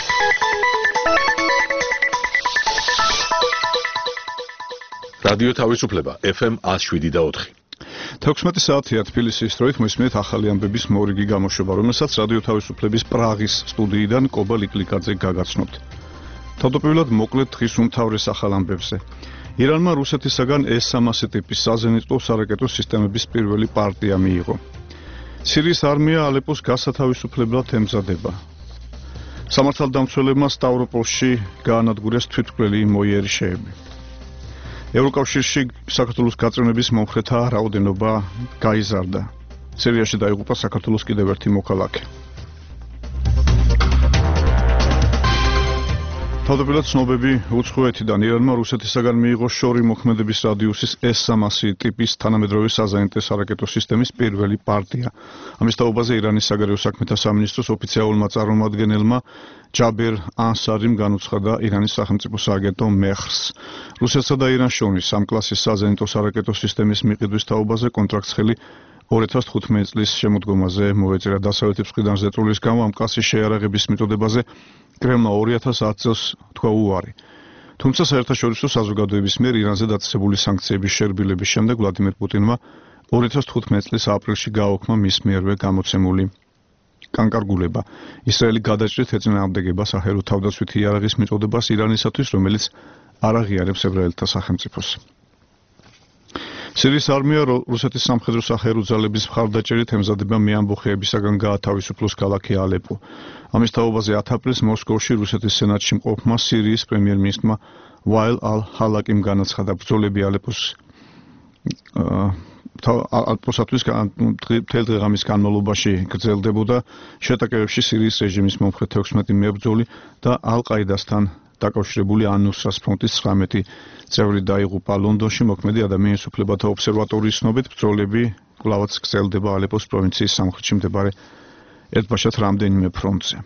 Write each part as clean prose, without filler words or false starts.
რადიო თავისუფლება FM 107.4. 16 საათია თბილისის დროით მოისმენთ ახალი ამბების მორიგი გამოშვება, რომელსაც რადიო თავისუფლების პრაღის სტუდიიდან კობა ლიკლიკაძე გაგაცნობთ. თავდაპირველად მოკლედ დღის უმთავრეს ახალ ამბებზე. ირანმა რუსეთისაგან S-300 ტიპის საზენიტო სარაკეტო სისტემების პირველი პარტია მიიღო. სირიის არმია ალეპოს გასათავისუფლებლად ემზადება. სამართალდამცველებმა სტავროპოლში გაანადგურეს თვითმკვლელი მოიერიშეები. ევროკავშირში საქართველოს გაწევნების მომხრეთა რაოდენობა გაიზარდა. სირიაში დაიღუპა საქართველოს კიდევ ერთი მოქალაქე. თავდაპირველად ცნობები უცხოეთიდან ირანმა რუსეთისაგან მიიღო შორი მოქმედების რადიუსის S-300 ტიპის თანამედროვე საზაინტე სარაკეტო სისტემის პირველი პარტია. ამის თაობაზე ირანის საგარეო საქმეთა სამინისტროს ოფიციალურმა წარმომადგენელმა ჯაბერ ანსარიმ განუცხადა ირანის სახელმწიფო სააგენტო მეხრს. რუსეთსა და ირანს შორის ამ კლასის საზაინტო სარაკეტო სისტემის მიყიდვის თაობაზე კონტრაქტს ხელი 2015 წლის შემოდგომაზე მოეწერა. დასავლეთის მხრიდან ზეწოლის გამო ამ კლასის შეიარაღების მიწოდებაზე კრემლმა 2010 წელს თქვა უარი. თუმცა საერთაშორისო საზოგადოების მიერ ირანზე დაწესებული სანქციების შერბილების შემდეგ ვლადიმერ პუტინმა 2015 წლის აპრილში გააუქმა მის მიერვე გამოცემული კანკარგულება. ისრაელი გადაჭრით ეწინააღმდეგება საჰერო თავდაცვითი იარაღის მიწოდებას ირანისათვის, რომელიც არ აღიარებს ებრაელთა სახელმწიფოს. სირიის არმია რუსეთის სამხედრო საჰერო ძალების მხარდაჭერით ემზადება მეამბოხეებისაგან გაათავისუფლოს ქალაქი ალეპო. ამის თაობაზე 10 აპრილს მოსკოვში რუსეთის სენატში მყოფმა სირიის პრემიერ-მინისტრმა ვაილ ალ-ჰალაკიმ განაცხადა, ბრძოლები ალეპოსათვის მთელ დღეღამის განმავლობაში გრძელდებოდა. შეტაკებებში სირიის რეჟიმის მომხრე 16 მებრძოლი და ალ-ყაიდასთან დაკავშირებული ანუსრას ფრონტის 19 წევრი დაიღუპა. ლონდონში მოქმედი ადამიანის უფლებათა ობსერვატორიის ცნობით ბრძოლები კვლავაც გრძელდება ალეპოს პროვინციის სამხრეთში მდებარე ერთბაშად რამდენიმე ფრონტზე.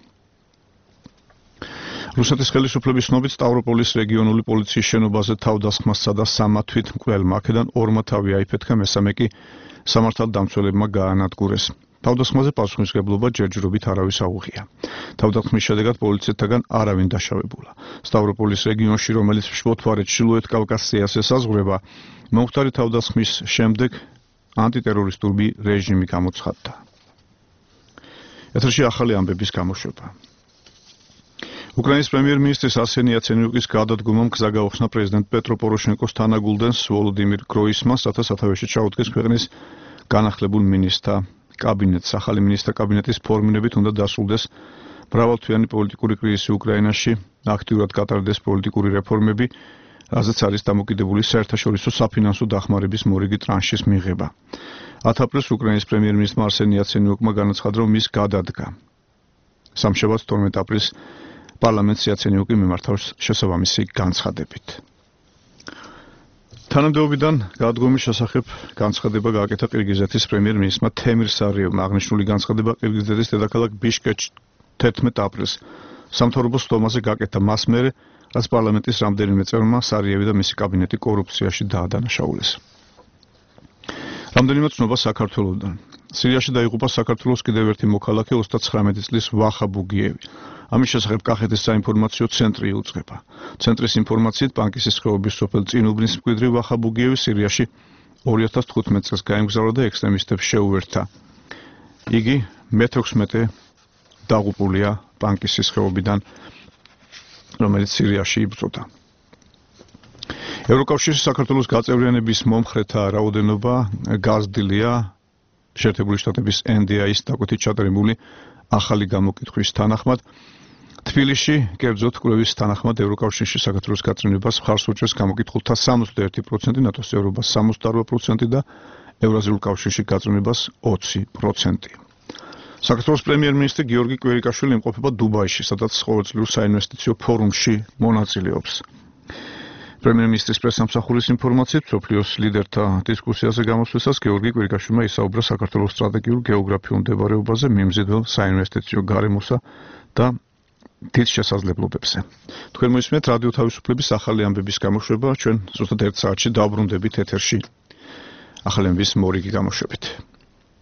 რუსეთის ხელისუფლების ცნობით სტავროპოლის რეგიონული პოლიციის შენობაზე თავდასხმა სცადა 3 თვითმკვლელმა, აქედან 2 თავი აიფეთქა, მესამე კი სამართალდამცველებმა გაანადგურეს. თავდასხმაზე პასუხისმგებლობა ჯერჯერობით არავის აუღია. თავდასხმის შედეგად პოლიციეთაგან არავინ დაშავებულა. სტავროპოლის რეგიონში, რომელიც მშობლად ჩრდილოეთ კავკასიას ესაზღვრება, მომხდარი თავდასხმის შემდეგ ანტიტერორისტული რეჟიმი გამოცხადდა. ეთერში ახალი ამბების გამოშვება. უკრაინის პრემიერ-მინისტრის არსენი იაცენიუკის გადადგომამ გზა გაუხსნა პრეზიდენტ პეტრო პოროშენკოს თანაგულდენს ვოლოდიმირ გროისმანს, რათა სათავეში ჩაუდგეს ქვეყნის განახლებულ მინისტრთა კაბინეტს. ახალი მინისტრთა კაბინეტის ფორმირებით უნდა დასრულდეს მრავალთვიანი პოლიტიკური კრიზისი უკრაინაში, აქტიურად გატარდეს პოლიტიკური რეფორმები, რაზეც არის დამოკიდებული საერთაშორისო საფინანსო დახმარების მორიგი ტრანშის მიღება. 10 აპრილს უკრაინის პრემიერ-მინისტრმა არსენი იაცენიუკმა განაცხადა, რომ ის გადადგა. სამშაბათს 12 აპრილს პარლამენტს იაცენიუკი მიმართავს შესაბამისი განცხადებით. თანამდებობიდან გადადგომის შესახებ განცხადება გააკეთა ყირგიზეთის პრემიერ-მინისტრმა თემირ სარიევმა. აღნიშნული განცხადება ყირგიზეთის დედაქალაქ ბიშკეკში 11 აპრილს სამთავრობო სტომაზე გააკეთა მას მერე, რაც პარლამენტის რამდენიმე წევრმა სარიევი და მისი კაბინეტი კორუფციაში დაადანაშაულეს. რამდენიმე ცნობა საქართველოსდან. სირიაში დაიღუპა საქართველოს კიდევ ერთი მოქალაქე 39 წლის ვახა ბუგიევი. ამის შესახებ კახეთის საინფორმაციო ცენტრი იუწყება. ცენტრის ინფორმაციით პანკისის ხეობის სოფელ წინუბნის მკვიდრი ვახა ბუგიევი სირიაში 2015 წელს გაემგზავრა და ექსტრემისტებს შეუერთდა. იგი მე-16 დაღუპულია პანკისის ხეობიდან, რომელიც სირიაში იბრძოდა. ევროკავშირის საქართველოს გაწევრიანების მომხრეთა რაოდენობა გაზრდილია შეერთებული შტატების NDI-ის დაკვეთით ჩატარებული ახალი გამოკითხვის თანახმად. თბილისში, კერძოდ კვლევის თანახმად, ევროკავშირში საქართველოს გაწევრიანებას მხარს უჭერს გამოკითხულთა 61%, ნატოს წევრობას 68% და ევრაზიულ კავშირში გაწევრიანებას 20%. საქართველოს პრემიერ-მინისტრი გიორგი კვირიკაშვილი იმყოფება დუბაიში, სადაც ყოველწლიურ საინვესტიციო ფორუმში მონაწილეობს. პრემიერ-მინისტრის პრესსამსახურის ინფორმაციით, მსოფლიოს ლიდერთა დისკუსიაზე გამოსვლისას გიორგი კვირიკაშვილმა ისაუბრა საქართველოს სტრატეგიულ გეოგრაფიულ მდებარეობაზე, მიმზიდველ საინვესტიციო გარემოსა და დიდ შესაძლებლობებზე. თქვენ მოისმენთ რადიო თავისუფლების ახალი ამბების გამოშვება, ჩვენ ზუსტად 1 საათში დავბრუნდებით ეთერში ახალი ამბების მორიგი გამოშვებით.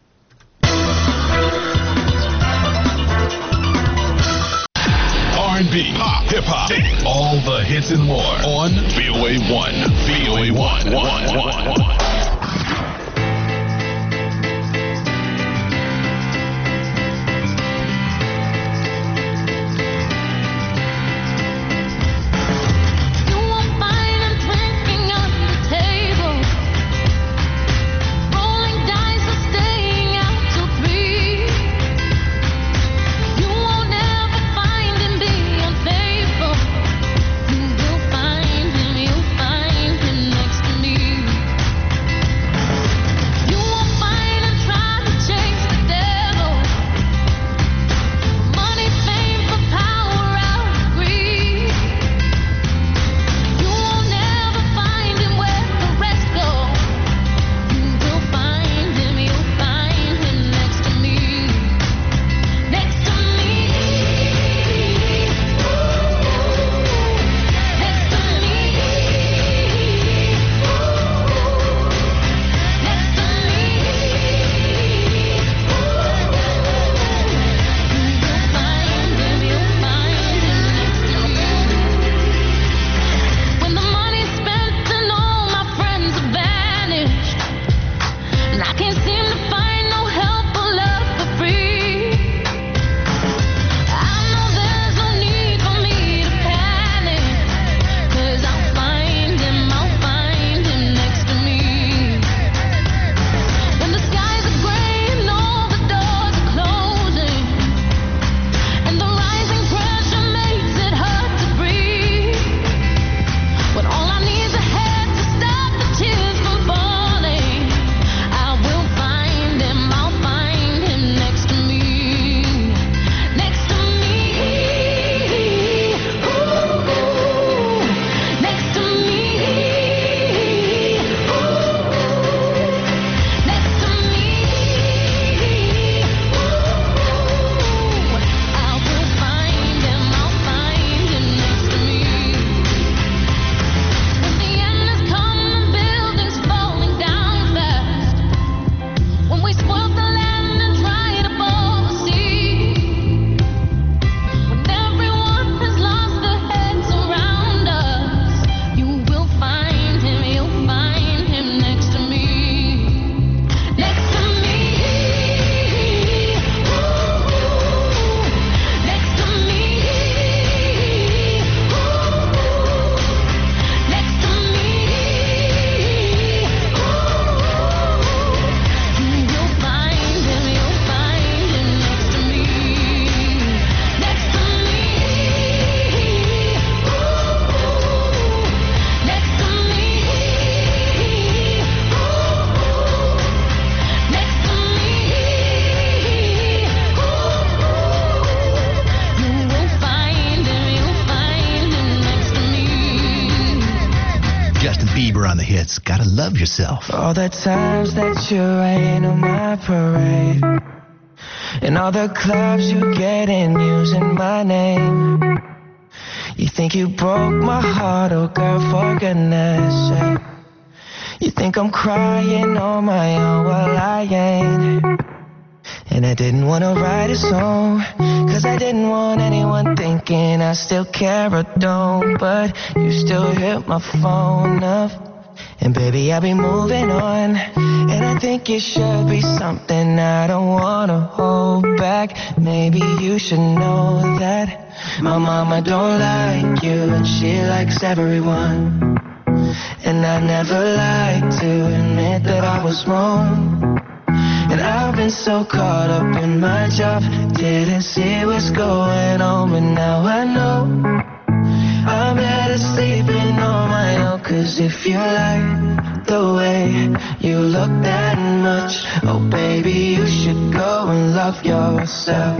R&B R&B, pop, hip hop, all the hits and more on VOA 1. VOA 1. hits. Gotta love yourself. All the times that you rain on my parade, and all the clubs you get in using my name. You think you broke my heart, oh girl, for goodness sake. You think I'm crying on my own, well I ain't. And I didn't want to write a song, cause I didn't want anyone thinking I still care or don't. But you still hit my phone up, and baby I'll be moving on. And I think it should be something I don't want to hold back. Maybe you should know that my mama don't like you, and she likes everyone. And I never like to admit that I was wrong. And I've been so caught up in my job, didn't see what's going on. But now I know I'm better sleeping on my own. Cause if you like the way you look that much, oh baby, you should go and love yourself.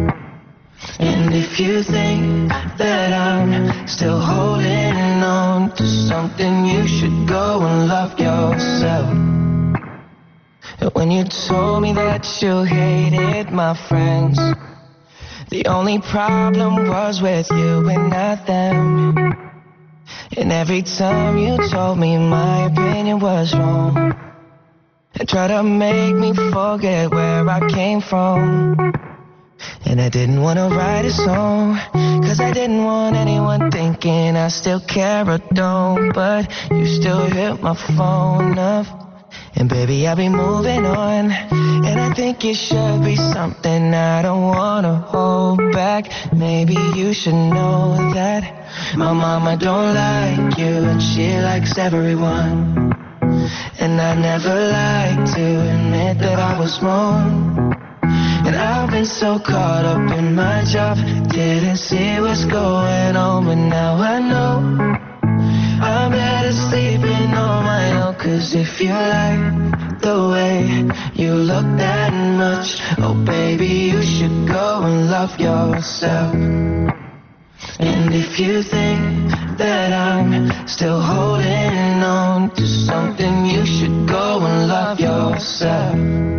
And if you think that I'm still holding on to something, you should go and love yourself. When you told me that you hated my friends, the only problem was with you and not them. And every time you told me my opinion was wrong, and tried to make me forget where I came from. And I didn't want to write a song, 'Cause I didn't want anyone thinking I still care or don't. But you still hit my phone up. And baby, I'll be moving on. And I think it should be something I don't wanna hold back. Maybe you should know that my mama don't like you and she likes everyone. And I never like to admit that I was wrong. And I've been so caught up in my job, didn't see what's going on. But now I know I'm better sleeping on my own. 'Cause if you like the way you look that much, oh baby, you should go and love yourself. And if you think that I'm still holding on to something, you should go and love yourself.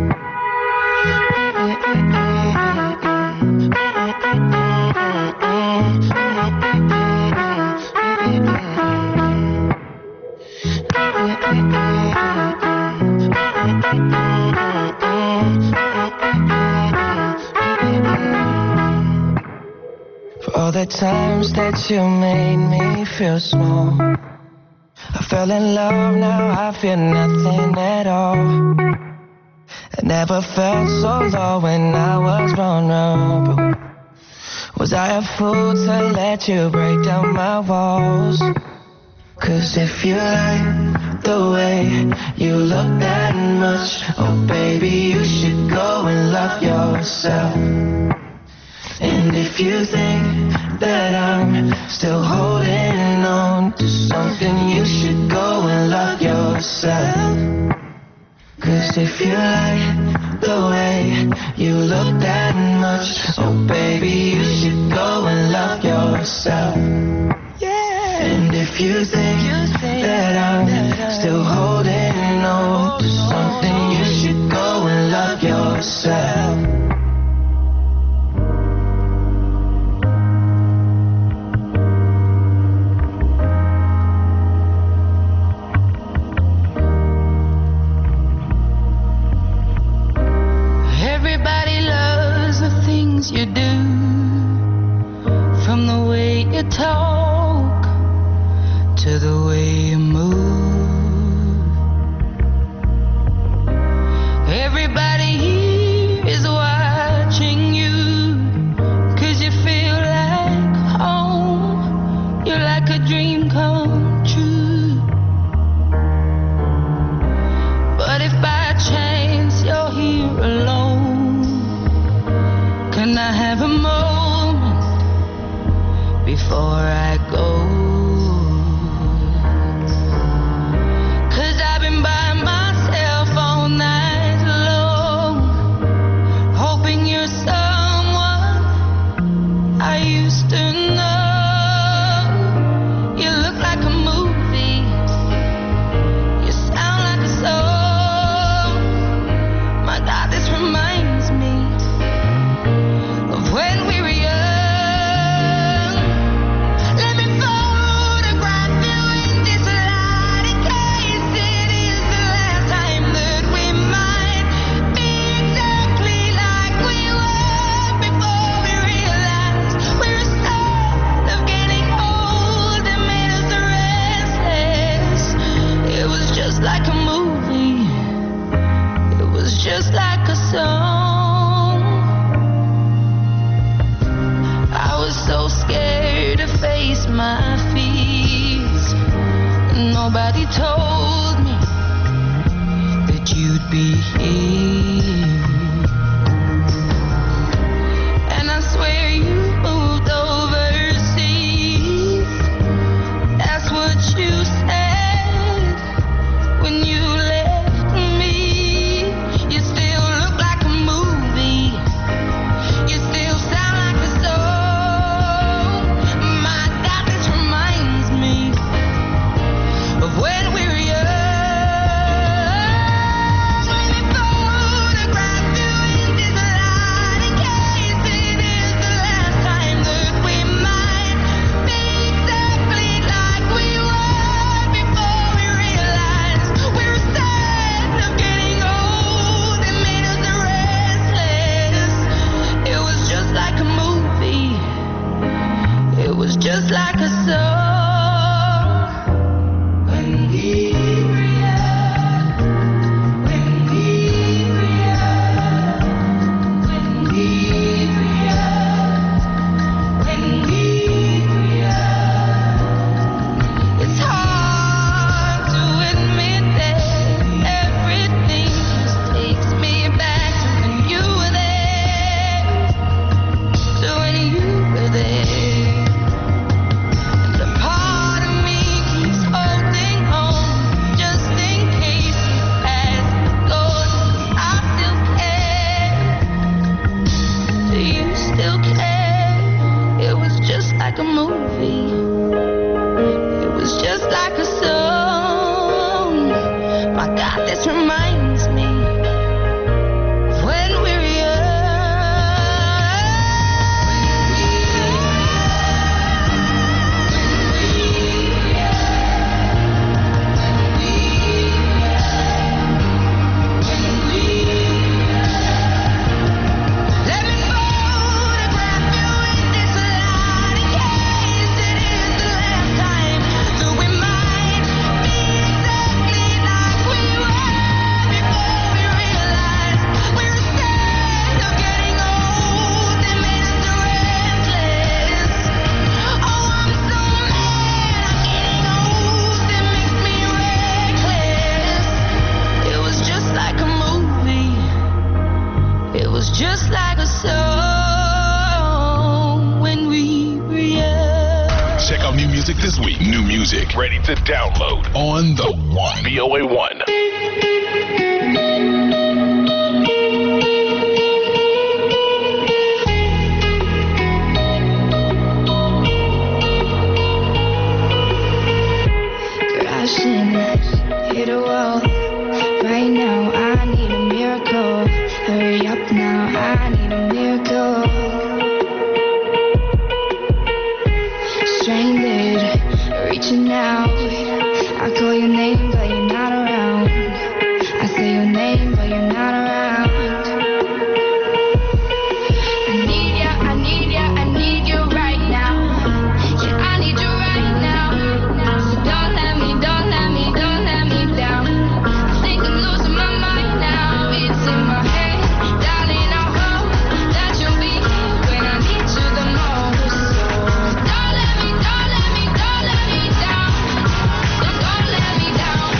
For all the times that you made me feel small, I fell in love, now I feel nothing at all. I never felt so low when I was vulnerable. Was I a fool to let you break down my walls? 'Cause if you like the way you look that much, oh baby, you should go and love yourself. And if you think that I'm still holding on to something, you should go and love yourself. 'Cause if you like the way you look that much, oh baby, you should go and love yourself. And if you think that I'm still holding on to something, you should go and love yourself. Everybody loves the things you do, from the way you talk to the way you move. Everybody here is watching you, 'cause you feel like home. You're like a dream come true. But if by chance you're here alone, can I have a moment before I go? Nobody told me that you'd be here. And I swear you moved overseas. That's what you said when you left me. You still look like a movie. You still sound like a song. My God, this reminds me of when we were young. Let me photograph was just like a song. When we react, when we react, when we react, when we react. It's hard to admit that everything just takes me back to when you were there, to when you were there. And a part of me keeps holding on just in case you pass goes. I still care. Do you still care? It was just like a movie. It was just like a song. My God, this reminds me of when we were Let me photograph you in this light in case it is the last time that we might be exactly like we were before we realized we were scared of getting old and made us restless. Oh, I'm so mad I'm getting old. It makes me reckless. It was just like a movie. It was just like a song when we were young. Check out new music this week. New music ready to download on the One. VOA 1. Crashing, hit a wall. Right now, I need a miracle. Hurry up now, I need a miracle. Stranded, reaching out. I call your name, but you're not around. I say your name, but you're not around. I need ya, I need ya, I need you right now. Yeah, I need you right now. So don't let me down. I think I'm losing my mind now. It's in my head, darling. I hope that you'll be here when I need you the most. So don't let me down. Don't let me down.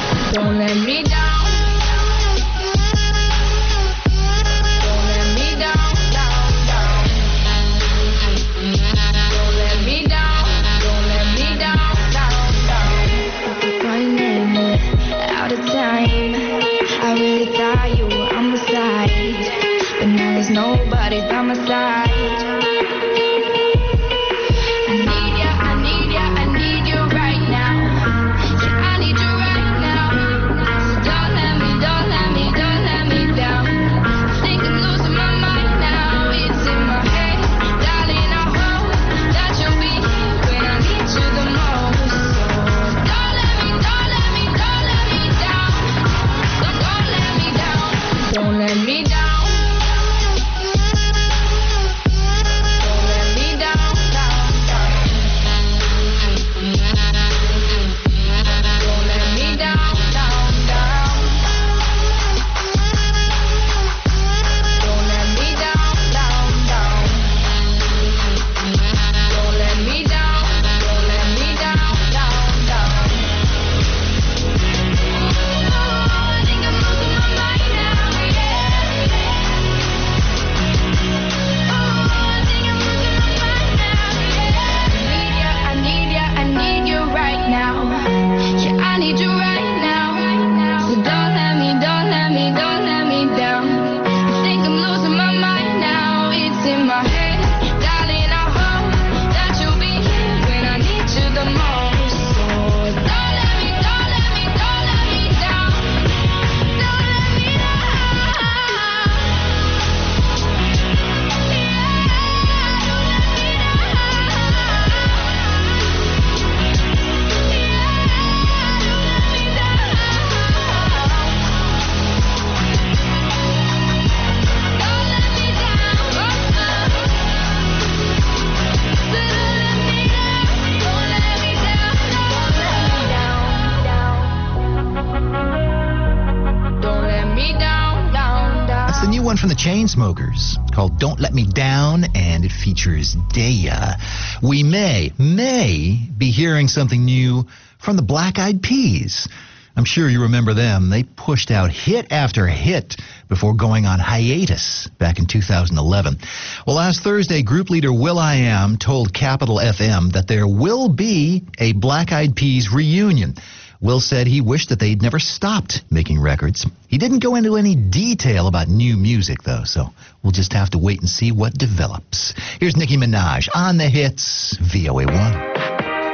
from the Chainsmokers called Don't Let Me Down, and it features Daya. We may be hearing something new from the Black Eyed Peas. I'm sure you remember them. They pushed out hit after hit before going on hiatus back in 2011. Well, last Thursday, group leader will.i.am told Capital FM that there will be a Black Eyed Peas reunion. Will said he wished that they'd never stopped making records. He didn't go into any detail about new music, though, so we'll just have to wait and see what develops. Here's Nicki Minaj on the hits, VOA1.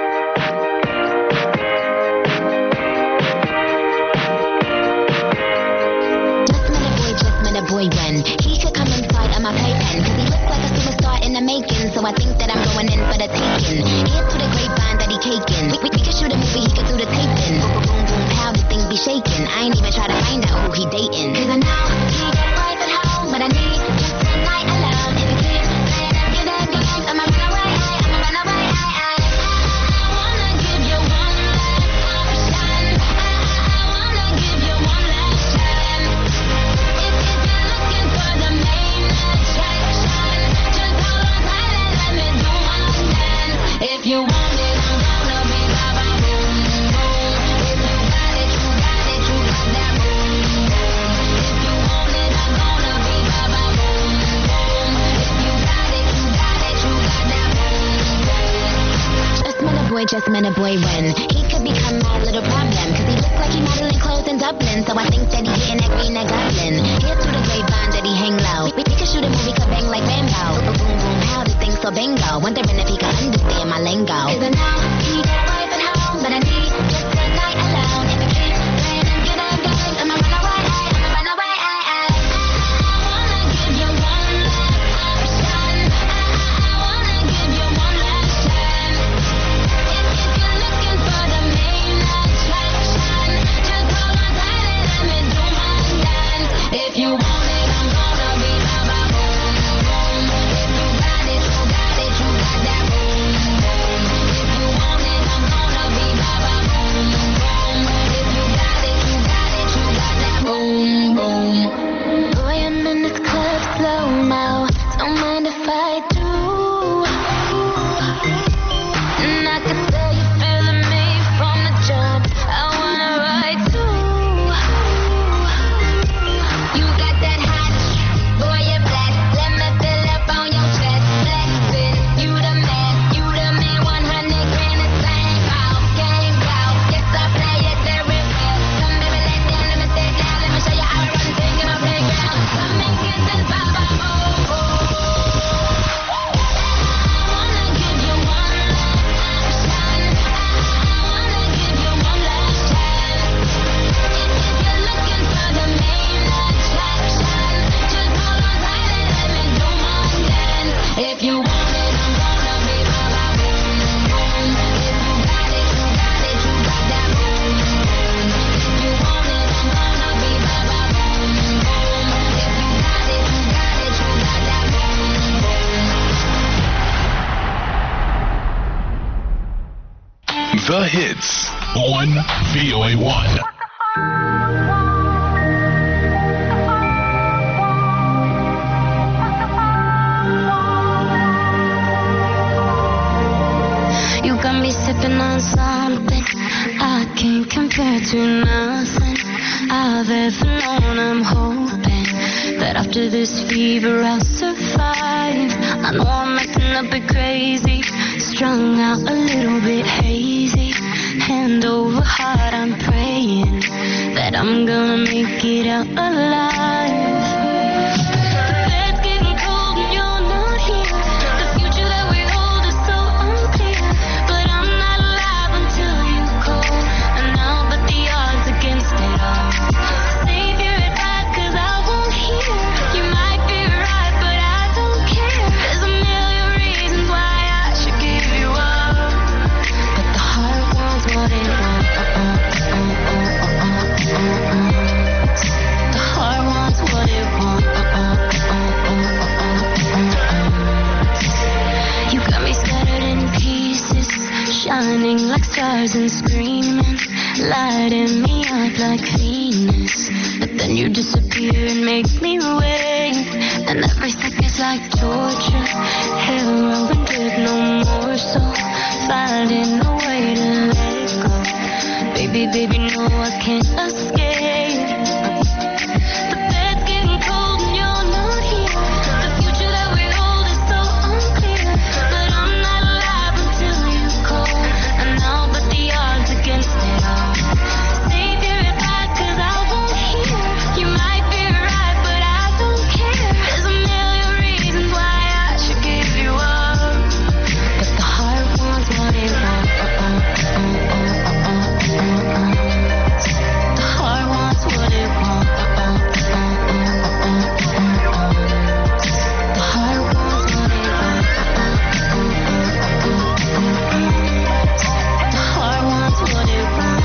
Boy, when he could come inside of my playpen, cause he looks like a superstar in the making, so I think that I'm going in for the taking. Hear through the grapevine that he caking. We could shoot a movie, he could do the taping. Boom, boom, boom, how the thing be shaking. I ain't even try to find out who he dating, cause I know he got a wife at home, but I need just a night alone. If he keeps playing and get that game, I'ma run away, I'ma run away. I wanna give you one last option. I wanna give you one last chance. For the main attraction, just hold on tight and let me do my dance. If you want it, I'm gonna be ba-ba boom boom. If you got it, you got it, you got that boom boom. If you want it, I'm gonna be ba-ba boom boom. If you got it, you got it, you got that boom boom. Just met a boy when he could become my little problem, cause he looks like he modeling clothes in Dublin, so I think that he getting that green, that goblin. Hear through the grapevine that he hang low. We could shoot a movie, could bang like Rambo. Boom, boom, boom, how the thing so bingo. Wondering if he could understand my lingo. Cause I know he got a wife at home, but I need just a night alone. If he keeps playing and get that game, I'ma run away, I'ma run away. I wanna give you one last option. I wanna give you one last chance. If you're looking for the main attraction, just hold on tight and let me do my dance. If you want it, I'm gonna be ba-ba boom boom. If you got it, you got it, you got that boom boom. If you want it, I'm gonna be ba-ba boom boom. If you got it, you got it, you got that boom boom. Boy, I'm in this club slow-mo, don't mind if I do. And I can tell you feeling me from the jump. I wanna ride too. You got that hot, boy, you're black. Let me fill up on your chest. Black spin, you the man, 100 grand is same out, game out. Yes, I play it very well. Come baby, let down, let me stay down. Let me show you how I run things in my playground. Come and get this ba-ba boom boom. I wanna give you one last option. I wanna give you one last chance. If you're looking for the main attraction, just hold on tight and let me do my dance. If you want it, I'm gonna be ba-ba boom boom. If you got it, you got it, you got that boom boom. If you want it, I'm gonna be ba-ba boom boom. If you got it, you got it, you got that boom boom. The hits on VOA1. You got me sipping on something I can't compare to nothing I've ever known. I'm hoping that after this fever I'll survive. I know I'm acting a bit crazy, strung out a little bit hazy. Hand over heart, I'm praying that I'm gonna make it out alive. Bed's getting cold and you're not here. The future that we hold is so unclear, but I'm not alive until you call. And now but the odds against it all. Save your advice 'cause I won't hear. You might be right, but I don't care. There's a million reasons why I should give you up, but the heart wants what it wants. The heart wants what it wants. You got me scattered in pieces, shining like stars and screaming, lighting me up like Venus. But then you disappear and make me wait. strength, and every second's like torture. Heroin did no more, so finding a way to let it go. Baby, baby, no, I can't escape. The bed's getting cold and you're not here. The future that we hold is so unclear, but I'm not alive until you call, and I'll bet the odds against it all. Save your advice, 'cause I won't hear. You might be right, but I don't care. There's a million reasons why I should give you up, but the heart wants what it wants. The heart wants what it wants. The heart wants what it wants. The heart wants what it wants.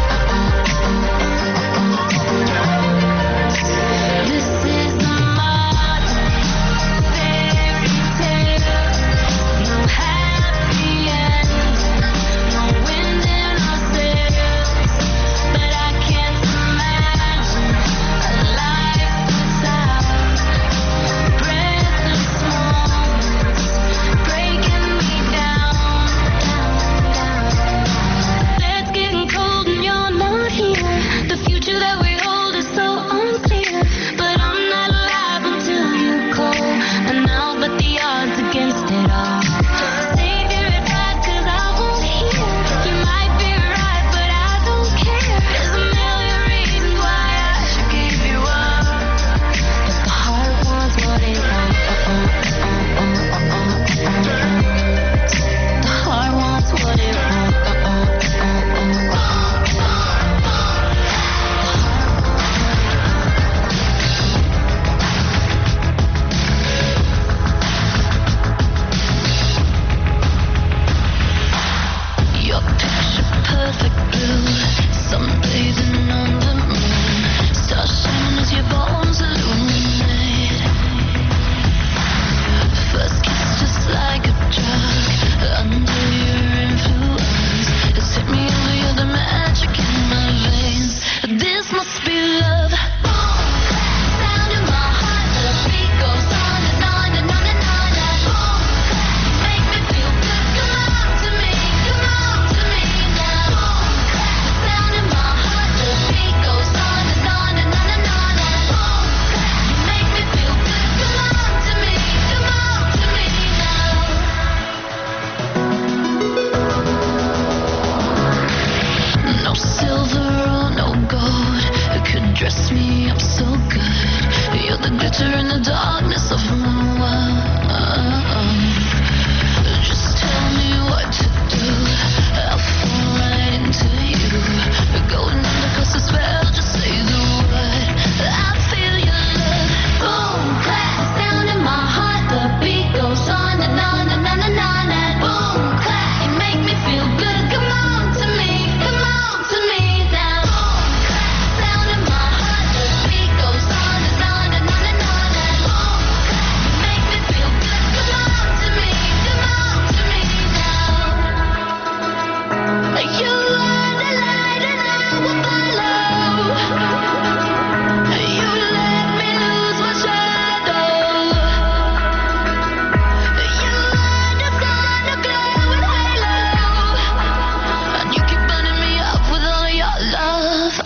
This is the modern fairy tale. No happy end, no wind in our sails. But I can't imagine a life without breathless moments breaking me down, down. The bed's getting cold and you're not here. The future that we hold is so unclear, but I'm not alive until you call, and I'll bet the odds against it all. Save your advice, 'cause I won't hear. You might be right, but I don't care. There's a million reasons why I should give you up, but the heart wants what it wants. The heart wants what it wants. Your picture perfect blue, sunbathing on the moon, stars shining as your bones illuminate. First kiss just like a drug, under your influence, it's hit me over, you're the magic in my veins. This must be love. Sound in my heart, the beat goes on and on and on and on and on. Make me feel good, come on to me now. Sound in my heart, the beat goes on and on and on and on and on. Make me feel good, come on to me now. No silver or no gold could dress me up so good. You're the glitter in the darkness of my world. Just tell me what to do, I'll fall right into you. Going under 'cause the spell, just say the word. I feel your love. Boom, clap, sound in my heart, the beat goes on and on and on and on and boom, clap, you make me feel good. Come on to me now. Sound in my heart, the beat goes on and on and on and on and boom, clap, you make me feel good. Come on to me now. You are the light and I will follow. You let me lose my shadow. You are the sun, the glowing halo, and you keep burning me up with all your love.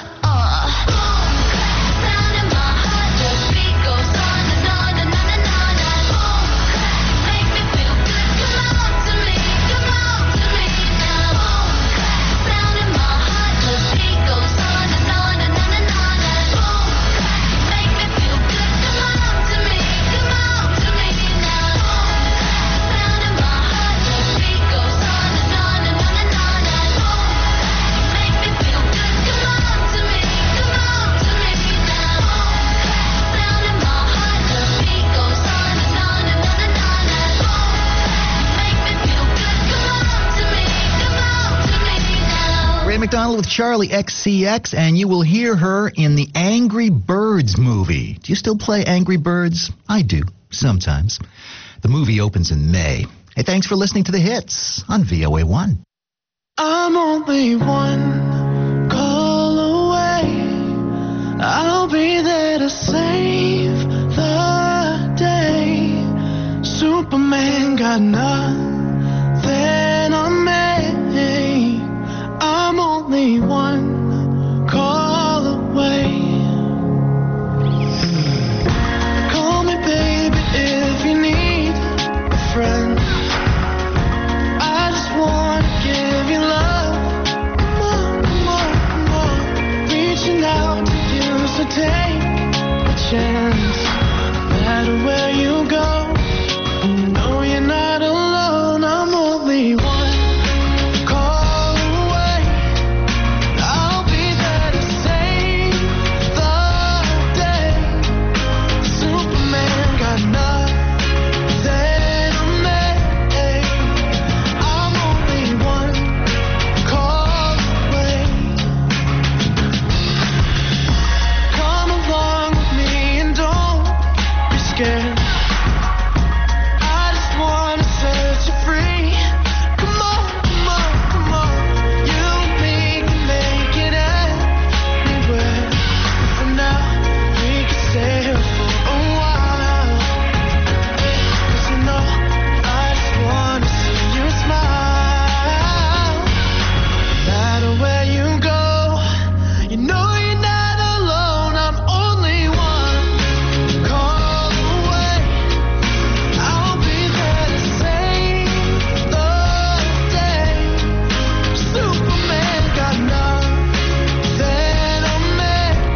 Sound in my heart, the beat goes on and on and on and on and boom, make me feel good. Come on to me now. Sound in my heart, the beat goes on and on and on and on and boom, make me feel good. Come on to me now. Sound in my heart, the beat goes on and on and on and on and boom, make me feel good. Come on to me now. Sound in my heart, the beat goes on and on and on and on and boom, make me feel good. Come on to me now. Ray McDonald with Charlie XCX, and you will hear her in the Angry Birds movie. Do you still play Angry Birds? I do, sometimes. The movie opens in May. Hey, thanks for listening to The Hits on VOA1. I'm only one call away. I'll be there to save the got nothing on me. I'm only one call away. Call me baby if you need a friend. I just wanna give you love. More. Reaching out to you, so take a chance. No matter where you go, know you're not alone. I'm only one call away. I'll be there to save the day. Superman got nothing on me. I'm only one call away. Come along with me and don't be scared. I just wanna set you free. Come on. You and me can make it anywhere. For now, we can stay here for a while. 'Cause you know, I just wanna see you smile. No matter where you go, you know you're not alone. I'm only one call away. I'll be there to save the day. Superman got nothing on me.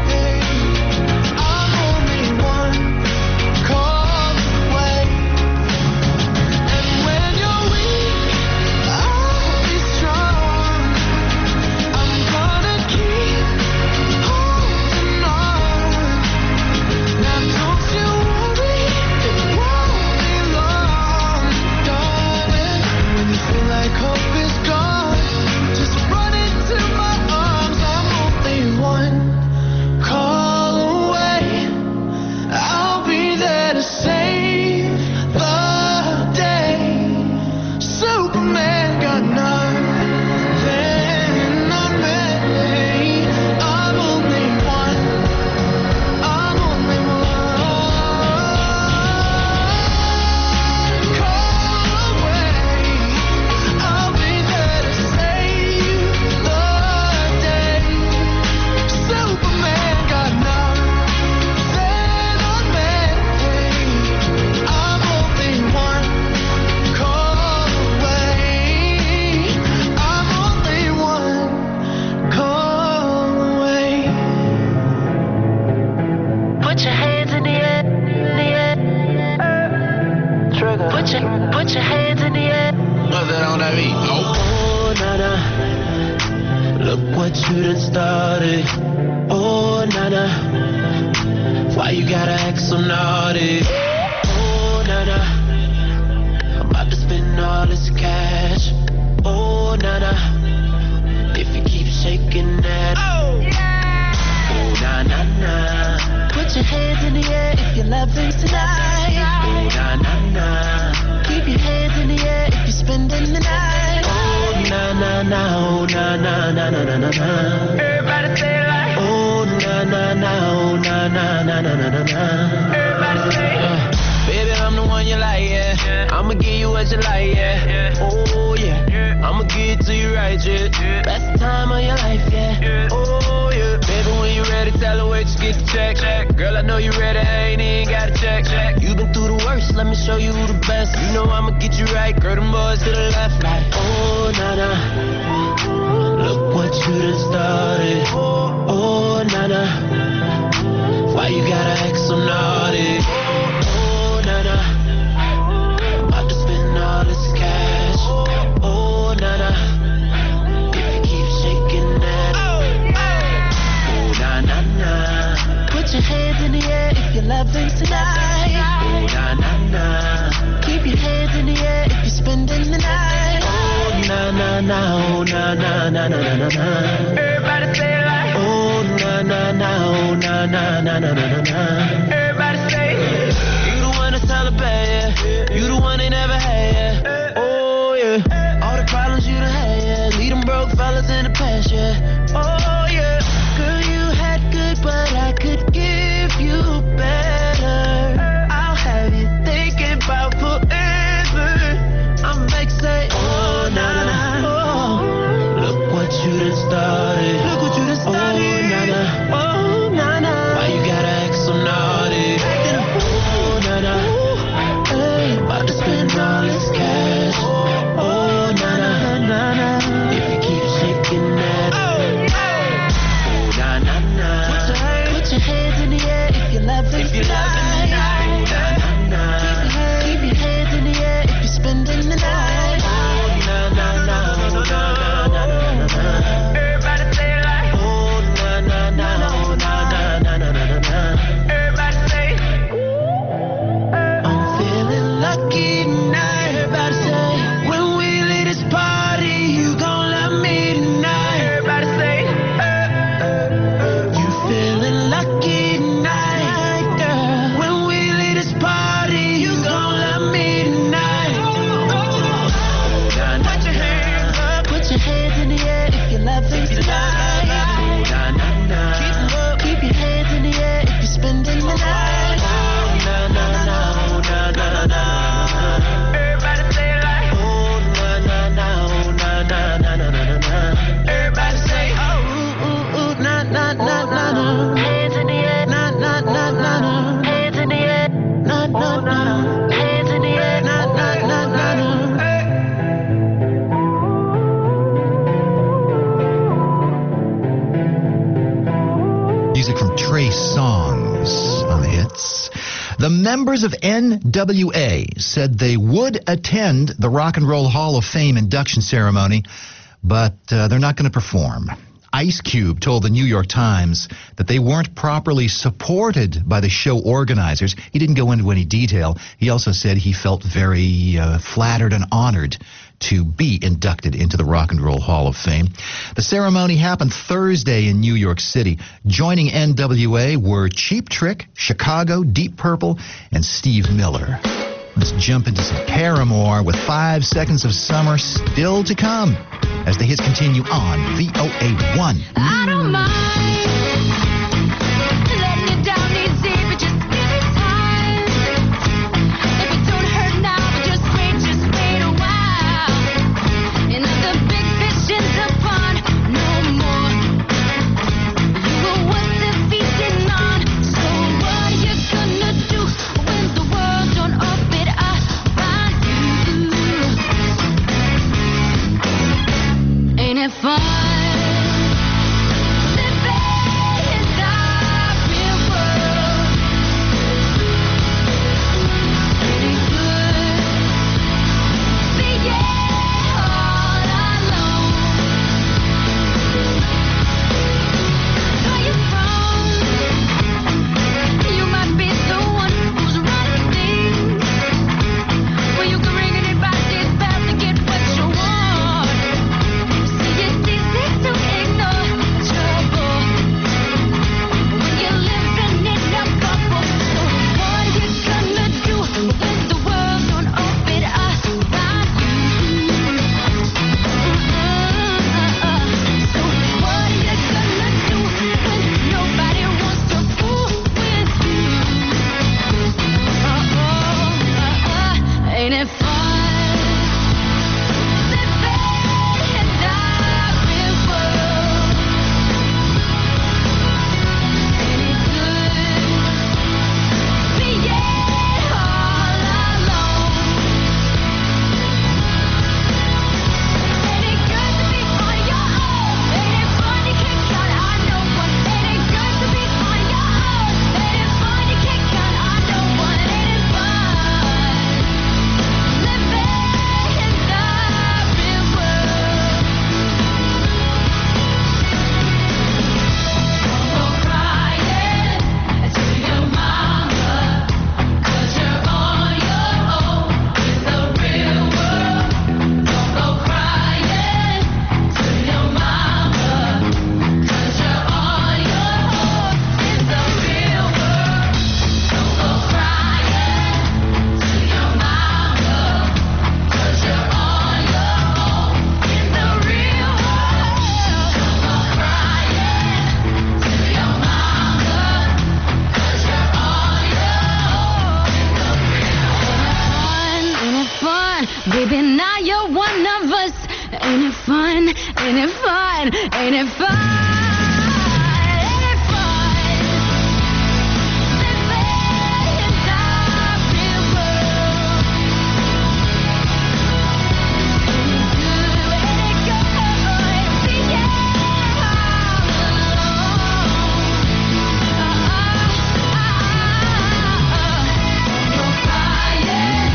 I'm only one call away. And when you're weak, I'll be strong. I'm gonna keep holding on. Now don't you worry, it won't be long, darling. When you feel like hope is gone, just run into my arms. I'm only one call away. I'll be there to save the day. Superman got nothing on me. I'm only one. I'm only one call away. I'll be there to save the day. Superman got nothing on me. I'm only one call away. I'm only one call away. Put your hands in the air, Trigger. Put your hands in the air. Nothing on that beat. Oh. Oh, nana, look what you done started. Oh, nana, why you gotta act so naughty? Oh, nana, I'm about to spend all this cash. Oh, nana, if you keep shaking that. Oh, na na na. Put your hands in the air if you're loving tonight. Oh, na na na. Keep your hands in the air if you're spending the night. Oh, na na na. Oh, na na na na na na na. Everybody say it like. Oh, na na na. Oh, na na na na na na na. Everybody say it. Baby, I'm the one you like, yeah. I'ma give you what you like, yeah. Oh, yeah. I'ma give it to you right, yeah. Best time of your life, yeah. Oh, yeah. Baby, when you ready, tell her wait, just get the check. Girl, I know you ready, I ain't even got to check. You been through the worst, let me show you who the best. You know I'ma get you right, girl, them boys to the left, like. Oh, na-na, look what you done started. Oh, na-na, why you gotta act so naughty? Oh, na-na, I'm about to spend all this cash. Oh, na-na, if you keep shaking that. Oh, na-na-na, put your hands in the air if you're loving tonight. Oh, na-na-na, keep your hands in the air if you're spending the night. Oh, na-na-na, oh, na-na-na-na-na-na. Everybody say it like. Oh, na-na-na, oh, na-na-na-na-na-na. Everybody say it. You the one that's Taliban, yeah. You the one they never had, yeah. Oh, yeah. All the problems you done had, yeah. Lead them broke fellas in the past, yeah. Oh, yeah. Girl, you had good, but I could give you better. I'll have you thinking about forever. Trey Songz on the hits. The members of NWA said they would attend the Rock and Roll Hall of Fame induction ceremony, but they're not going to perform. Ice Cube told the New York Times that they weren't properly supported by the show organizers. He didn't go into any detail. He also said he felt very flattered and honored to be inducted into the Rock and Roll Hall of Fame. The ceremony happened Thursday in New York City. Joining NWA were Cheap Trick, Chicago, Deep Purple, and Steve Miller. Let's jump into some Paramore with 5 Seconds of Summer still to come as the hits continue on VOA1. I don't mind letting you down easy, but just give it time. If it don't hurt now, but just wait a while. And if the big fish in the pond, no more. You were worth the feasting on. So what are you gonna do when the world don't orbit around you? Ain't it fun? Baby, now you're one of us. Ain't it fun? Ain't it fun? Ain't it fun? Ain't it fun? Living in the real world. Ain't it good? Yeah. You're crying.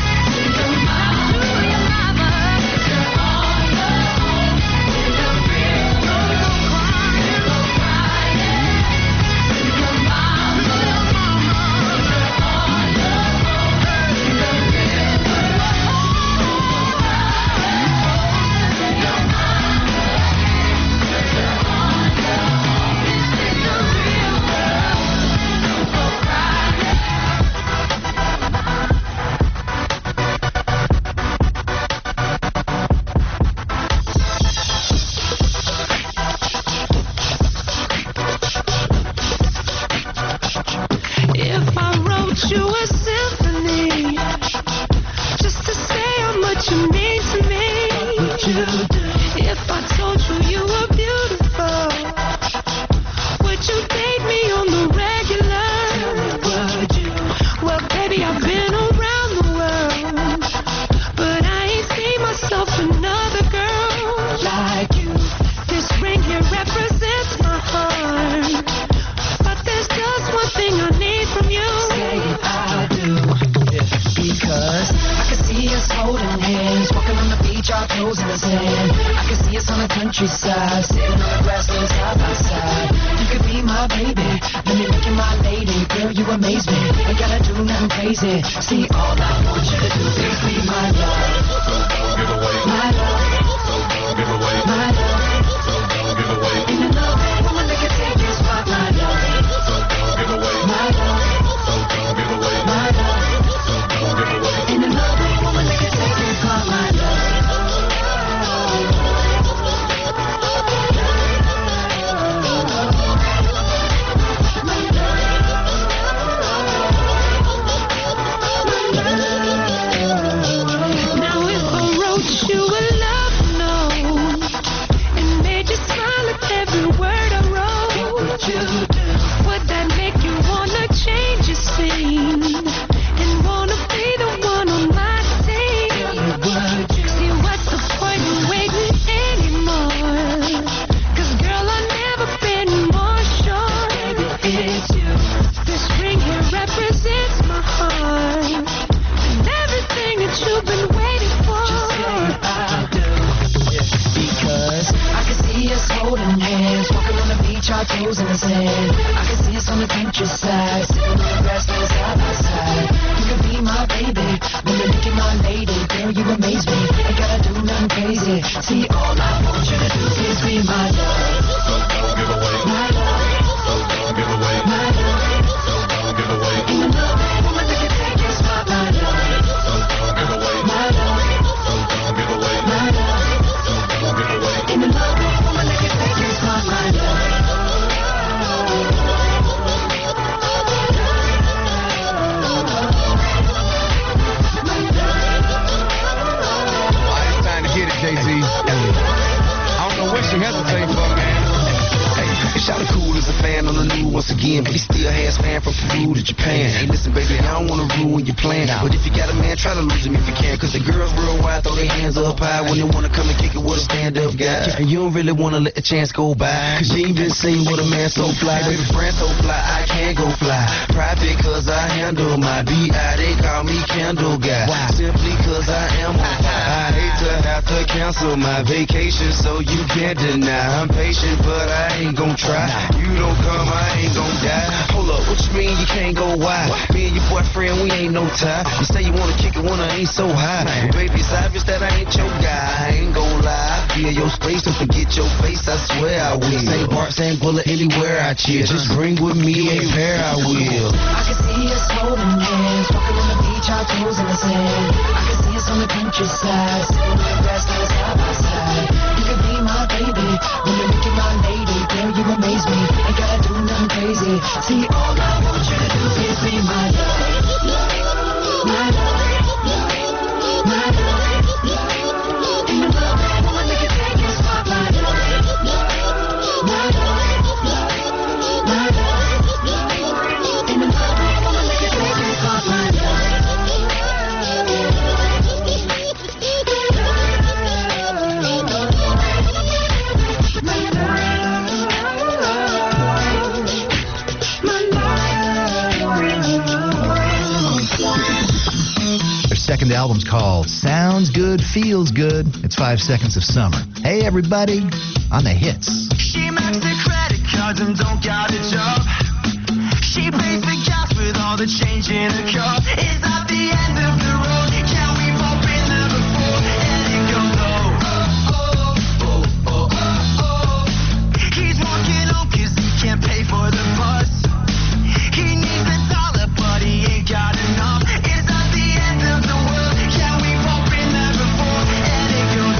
If I wrote you a symphony just to say how much you mean to me, would you do? If I told you you were beautiful, would you date me on the regular? Would you? Well, baby, I've been around the world, but I ain't seen myself another girl like you. This ring here represents my heart, but there's us on the countryside, sitting on the grassland side by side. You could be my baby, let me make you my lady. Girl, you amaze me, ain't gotta do nothing crazy. See, all I want you to do is be my love. So don't give away. My love. So don't give away. My love. So don't give away. In another woman that can take your spot, my love. So don't give away. My love. So don't give away. My love. So don't give away. In another woman that can take your spot, my love. Now if I wrote you a love note and made you smile at every word I wrote, would that make you wanna change your scene and wanna be the one on my team? See, what's the point in waiting anymore? 'Cause girl, I've never been more sure. It's you. This ring here represents my heart and everything that you've been waiting for. I do. Because I can see us holding hands, walking on the beach, our toes in the sand. I can see us on the countryside, sitting on the grassland side by side. You can be my baby, when you're making my lady. Girl, you amaze me, ain't gotta do nothing crazy. See, all I want you to do is be my love. So don't give away. My love. So don't give away. My love. So don't give away. Ain't another woman that can take your spot, my love. So don't give away. My love. So don't give away. My love. So don't give away. Ain't another woman that can take your spot, my love. It's time to get it, Jay-Z. I don't know what she hesitating for, man. Hey, shout out cool as a fan on the new once again, but he still has fan from Peru to Japan. Hey, listen, baby, I don't wanna ruin your plan, but if you got a man, try to lose him if you can. 'Cause the girls worldwide throw their hands up high when they wanna come and kick it with a stand-up guy. And you don't really wanna let the chance go by, 'cause you ain't been seen with a man so fly. Baby, friend so fly, I can't go fly. Private 'cause I handle my B.I. They call me Candle Guy. Simply 'cause I am on fire. I hate to have to cancel my vacation, so you can't deny. I'm patient, but I ain't gon' try. You don't come, I ain't gon' die. Hold up, what you mean you can't go wide? Me and your boyfriend, we ain't no tie. You say you wanna kick it when I ain't so high. Well, baby, it's obvious that I ain't your guy. I ain't gon' lie. I feel your space, don't forget your face, I swear I will. St. Bart, St. Bullet, anywhere I chill. Just bring with me a pair, I will. I can see us holding hands, walking on the beach, our toes in the sand. I can see us on the countryside, sitting on the grassland side by side. You can be my baby, when you're making my lady. Girl, you amaze me, ain't gotta do nothing crazy. See, all I want you to do is be my love. My love. My love. Ain't another woman that can take your spot, my love. My love. My love. Ain't another woman that can take your spot, my love. Their second album's called Sounds Good, Feels Good. It's 5 Seconds of Summer. Hey, everybody, on the hits. She makes the credit cards and don't got a job. She pays for gas with all the change in her car. Is that the end of the road? Can we pop in there before? And it goes He's walking home 'cause he can't pay for the bus. He needs a dollar but he ain't got enough. Is that the end of the world? Can we pop in there before? And it goes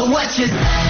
So what you say?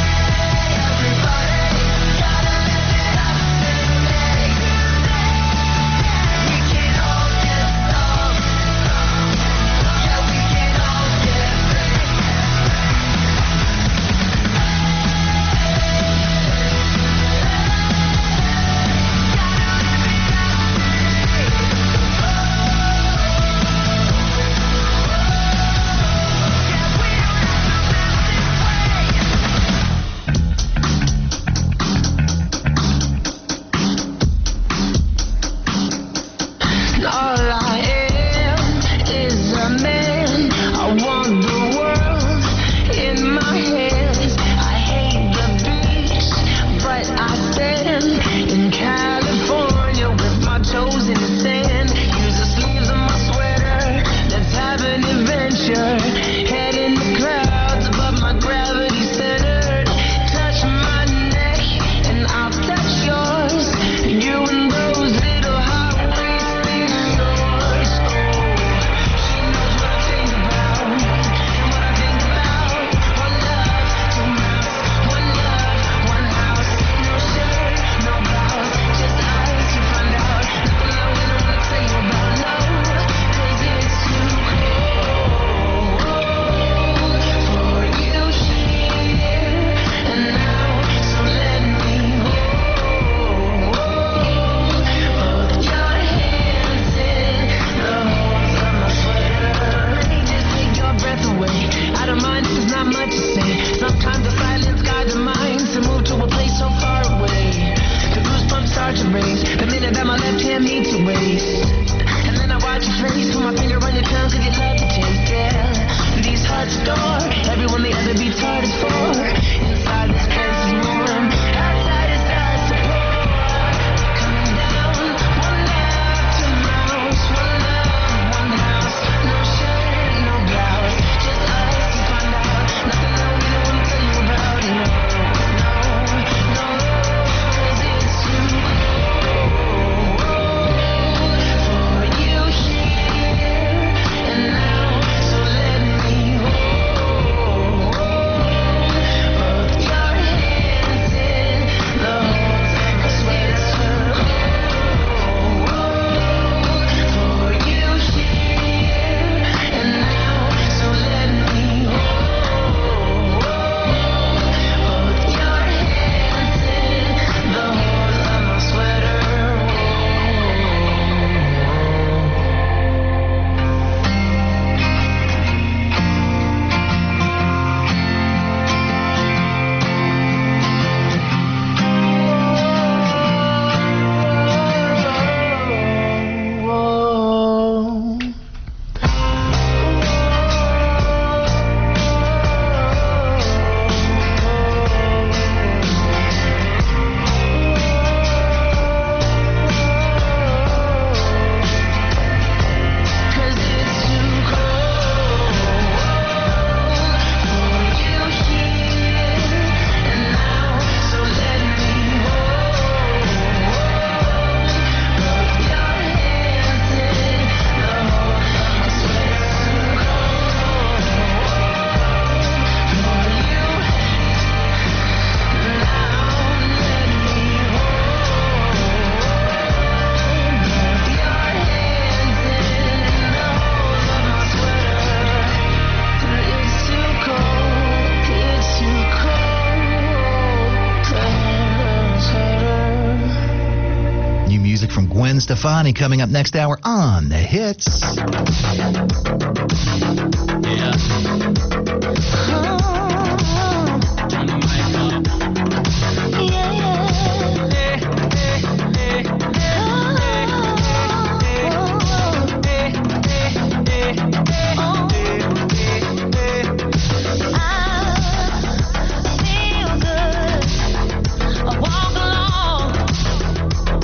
From Gwen Stefani coming up next hour on The Hits.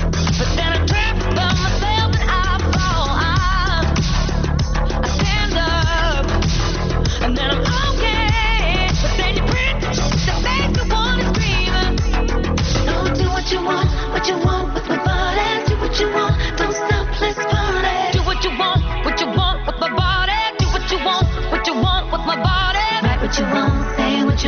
Myself and I fall. I stand up.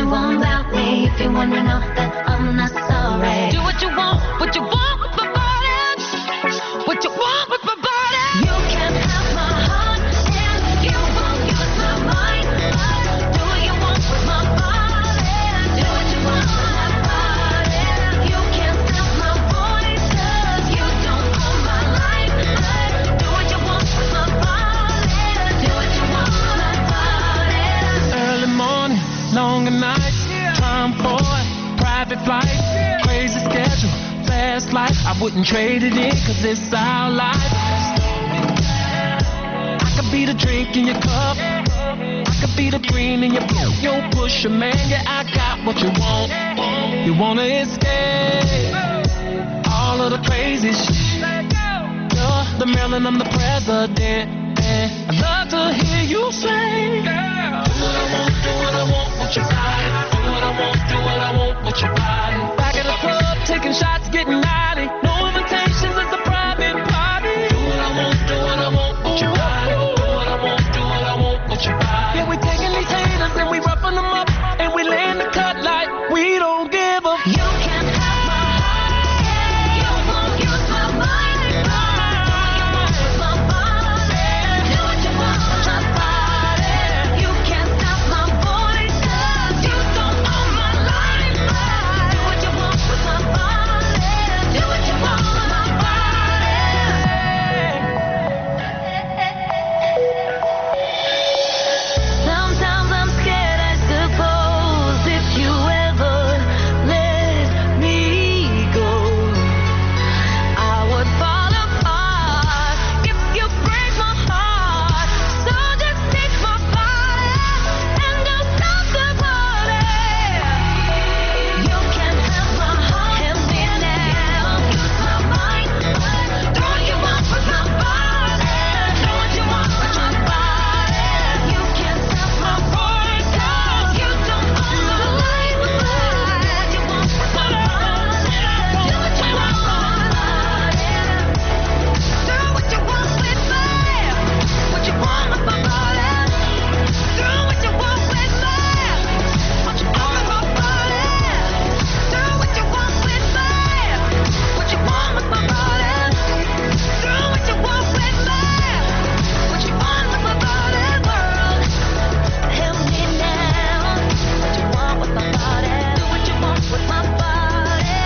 want about me. If you're wondering off that I'm not sorry. Do what you want with my body. What you want with my body. You can have my heart and you won't use my mind. Do what you want with my body. Do what you want with my body. You can't stop my voice 'cause you don't own my life. Do what you want with my body. Do what you want with my body. Early morning, long at night, time for a private flight, crazy schedule, fast life. I wouldn't trade it in 'cause it's our life. I could be the drink in your cup, I could be the green in your boot. Yo, push man, yeah, I got what you want. You wanna escape all of the crazy shit. You're the Maryland, I'm the president. And I'd love to hear you say, do what I want with your body. Do what I want with your body. Back at the club, taking shots, getting naughty. No invitations, it's a private party. Do what I want with your body. Do what I want with your body. Yeah, we taking these haters and we roughing them up. And we laying the cut like we don't give a. You can have my heart, you won't use my mind. Do what you want with my body. Do what you want with my body. You can't stop my voice 'cause you don't own my life. Do what you want with my body. Do what you want with my body. Sometimes I'm scared, I suppose, if you ever let me go, I would fall apart if you break my heart. So just take my body and don't stop the party. You can have my heart and me now. Use my mind. Do what you want with my body. Do what you want with my body. You can't stop my voice 'cause you don't own my life. Do what you want with my body. Do what you want with my body. Do what you want with me. What you want with my body. Do what you want with me. What you want with my body. Do what you want with me. What you want with my body. Do what you want with me. What you want with my body, world. Help me now. What you want with my body. Do what you want with my body.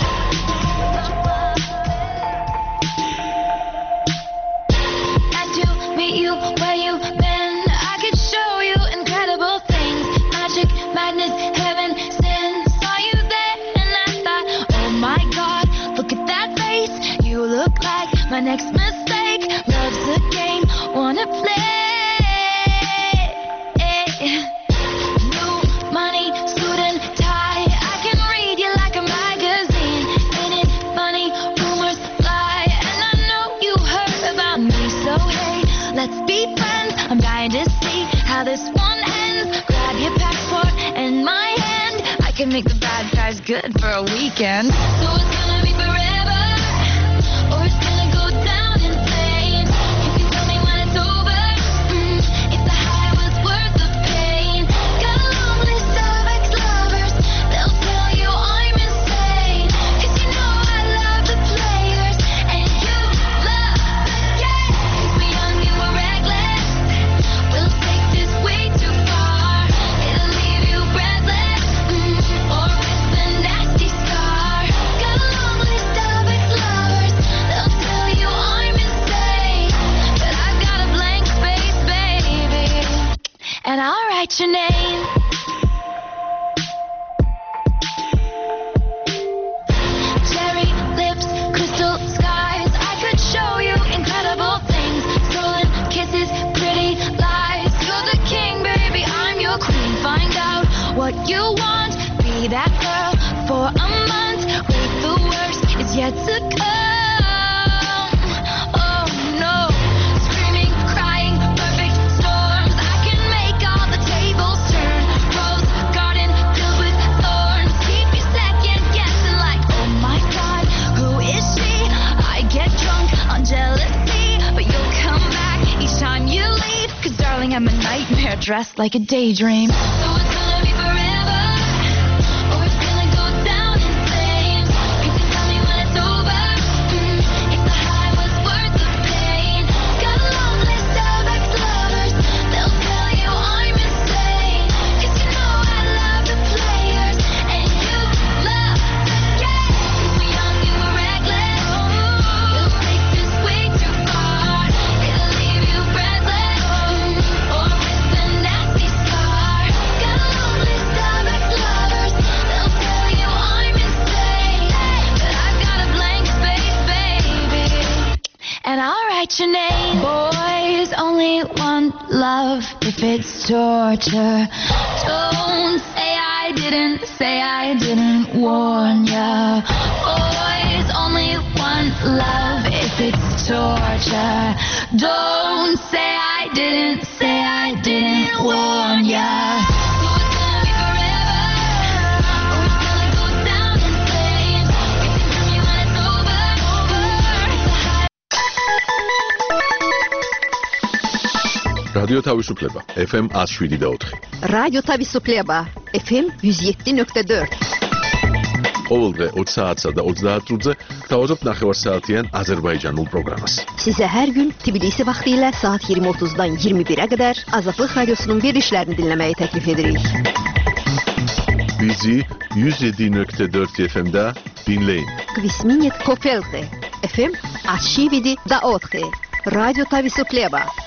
And to meet you where you've been, I could show you incredible things. Magic, madness, heaven, sin. Saw you there and I thought, oh my God, look at that face. You look like my next mistake. Love's a game, wanna play. New money, suit and tie. I can read you like a magazine. Ain't it funny? Rumors fly, and I know you heard about me. So hey, let's be friends. I'm dying to see how this one ends. Grab your passport and my hand. I can make the bad guys good for a weekend. So it's gonna be forever, or it's gonna go down in flames. You can tell me when it's over, if the high was worth the pain. Got a long list of ex-lovers, they'll tell you I'm insane. 'Cause you know I love the players, and you love the game. 'Cause we're young and we're reckless, we'll take this way too far. It'll leave you breathless, or with a nasty scar. Got a long list of ex-lovers, they'll tell you I'm insane. But I've got a blank space, baby, and I'll write your name. Cherry lips, crystal skies. I could show you incredible things. Stolen kisses, pretty lies. You're the king, baby, I'm your queen. Find out what you want. Be that girl for a month. Wait, the worst is yet to come. Oh no. Screaming, crying, perfect storms. I can make all the tables turn. Rose garden filled with thorns. Keep you second guessing like, oh my God, who is she? I get drunk on jealousy, but you'll come back each time you leave. 'Cause darling, I'm a nightmare dressed like a daydream. So it's gonna be forever, love if it's torture. Don't say I didn't warn ya. Boys only want love if it's torture. Don't say I didn't warn ya. So it's gonna be forever, or it's gonna go down in flames. You can tell me when it's over. რადიო თავისუფლება FM 107.4. რადიო თავისუფლება FM 107.4. ყოველდღე 20 საათსა და 30 minutზე გთავაზობთ ნახევარსაათიან აზერბაიჯანულ პროგრამას. Sizə hər gün Tbilisi vaxtı ilə saat 20:30-dan 21-ə qədər Azadlıq Radiosunun verilişlərini dinləməyi təklif edirik. Bizi 107.4 FM-də dinləyin. Kvisminit Kofelte FM 107.4. Radyo Tavisufleba.